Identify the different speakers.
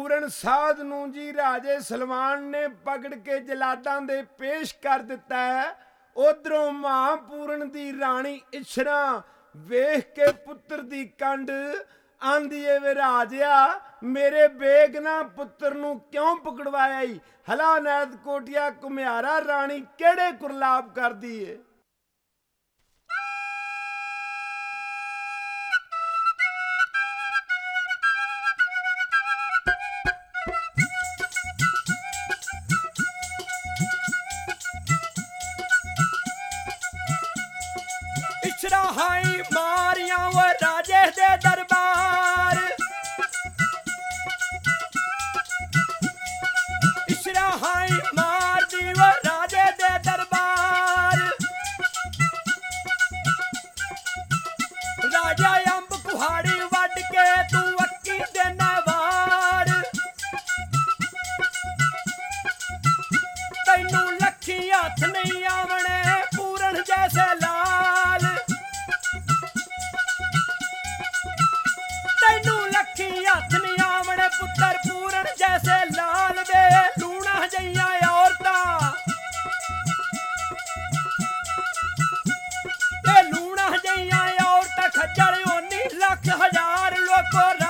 Speaker 1: ਪੂਰਨ ਸਾਧ ਨੂੰ ਜੀ ਰਾਜੇ ਸਲਵਾਨ ਨੇ ਪਕੜ ਕੇ ਜਲਾਦਾਂ ਦੇ ਪੇਸ਼ ਕਰ ਦਿੱਤਾ ਹੈ। ਉਧਰੋਂ ਮਹਾਂਪੂਰਨ ਦੀ ਰਾਣੀ ਇਛਰਾ ਵੇਖ ਕੇ ਪੁੱਤਰ ਦੀ ਕੰਡ ਆਂਦੀ ਏ ਵੇ ਰਾਜਿਆ, ਮੇਰੇ ਬੇਗਨਾ ਪੁੱਤਰ ਨੂੰ ਕਿਉਂ ਪਕੜਵਾਇਆ ਈ? ਹਲਾ ਨੈਤ ਕੋਟਿਆ ਘੁਮਿਆਰਾ ਰਾਣੀ ਕਿਹੜੇ ਕੁਰਲਾਪ ਕਰਦੀ ਏ। इछरा हाई मारिया वो राजे दे दरबार, इछरा हाई मार दी वो राजे दे दरबार। राजा अंब कुहाड़ी वड के तू अक्की देना वार, तैनू लखी हथ नहीं आवने पूरन जैसे लाल, तैनू लखी हथ नहीं आवने पुत्तर पूरन जैसे लाल। वे लूणा जइया औरतां, लूणा जइया औरतां खज्जर ओनी लख हजार लोको